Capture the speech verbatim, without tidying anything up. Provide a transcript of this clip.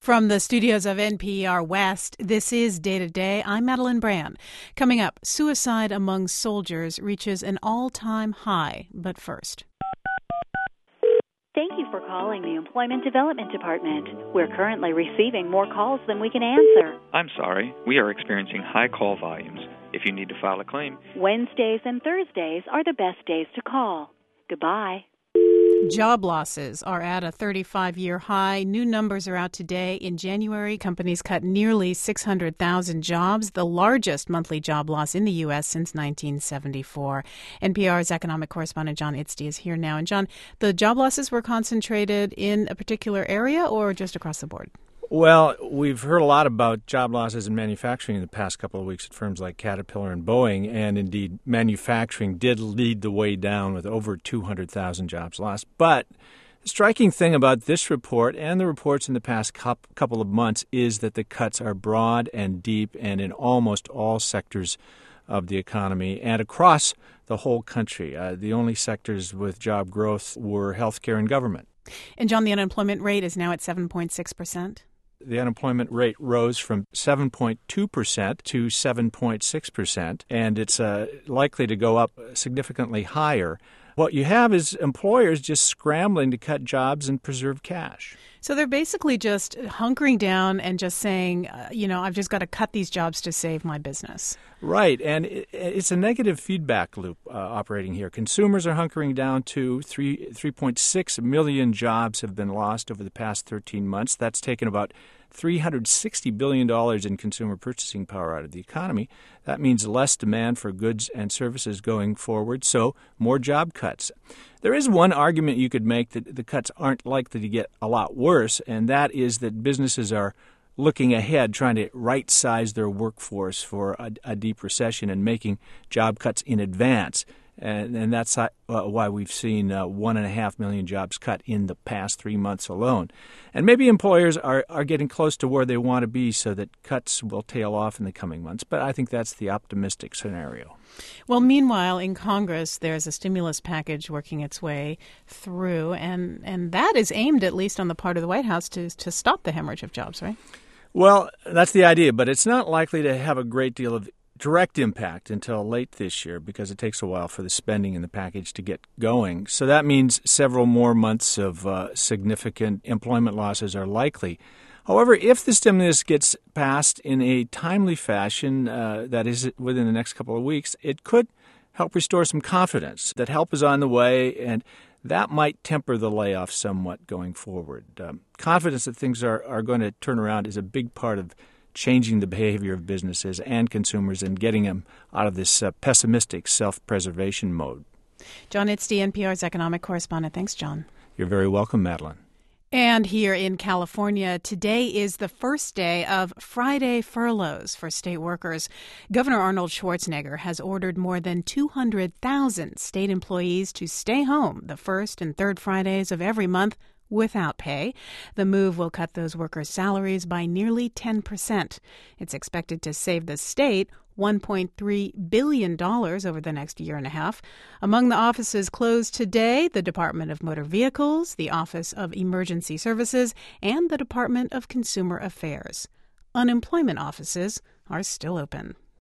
From the studios of N P R West, this is Day to Day. I'm Madeline Brand. Coming up, suicide among soldiers reaches an all-time high. But first. Thank you for calling the Employment Development Department. We're currently receiving more calls than we can answer. I'm sorry. We are experiencing high call volumes. If you need to file a claim, Wednesdays and Thursdays are the best days to call. Goodbye. Job losses are at a thirty-five-year high. New numbers are out today. In January, companies cut nearly six hundred thousand jobs, the largest monthly job loss in the U S since nineteen seventy-four. N P R's economic correspondent John Itzty is here now. And John, the job losses were concentrated in a particular area or just across the board? Well, we've heard a lot about job losses in manufacturing in the past couple of weeks at firms like Caterpillar and Boeing, and indeed manufacturing did lead the way down with over two hundred thousand jobs lost. But the striking thing about this report and the reports in the past couple of months is that the cuts are broad and deep and in almost all sectors of the economy and across the whole country. Uh, the only sectors with job growth were healthcare and government. And John, the unemployment rate is now at seven point six percent. The unemployment rate rose from seven point two percent to seven point six percent, and it's uh, likely to go up significantly higher. What you have is employers just scrambling to cut jobs and preserve cash. So they're basically just hunkering down and just saying, uh, you know, I've just got to cut these jobs to save my business. Right, and it, it's a negative feedback loop uh, operating here. Consumers are hunkering down too. Three, 3.6 million jobs have been lost over the past thirteen months. That's taken about three hundred sixty billion dollars in consumer purchasing power out of the economy. That means less demand for goods and services going forward, so more job cuts. There is one argument you could make that the cuts aren't likely to get a lot worse, and that is that businesses are looking ahead, trying to right-size their workforce for a, a deep recession and making job cuts in advance. And, and that's uh, why we've seen uh, one and a half million jobs cut in the past three months alone. And maybe employers are, are getting close to where they want to be so that cuts will tail off in the coming months. But I think that's the optimistic scenario. Well, meanwhile, in Congress, there's a stimulus package working its way through, and, and that is aimed, at least on the part of the White House, to, to stop the hemorrhage of jobs, right? Well, that's the idea, but it's not likely to have a great deal of direct impact until late this year because it takes a while for the spending in the package to get going. So that means several more months of uh, significant employment losses are likely. However, if the stimulus gets passed in a timely fashion, uh, that is within the next couple of weeks, it could help restore some confidence that help is on the way, and that might temper the layoff somewhat going forward. Um, confidence that things are, are going to turn around is a big part of changing the behavior of businesses and consumers and getting them out of this uh, pessimistic self-preservation mode. John Itzty, N P R's economic correspondent. Thanks, John. You're very welcome, Madeline. And here in California, today is the first day of Friday furloughs for state workers. Governor Arnold Schwarzenegger has ordered more than two hundred thousand state employees to stay home the first and third Fridays of every month without pay. The move will cut those workers' salaries by nearly ten percent. It's expected to save the state one point three billion dollars over the next year and a half. Among the offices closed today, the Department of Motor Vehicles, the Office of Emergency Services, and the Department of Consumer Affairs. Unemployment offices are still open.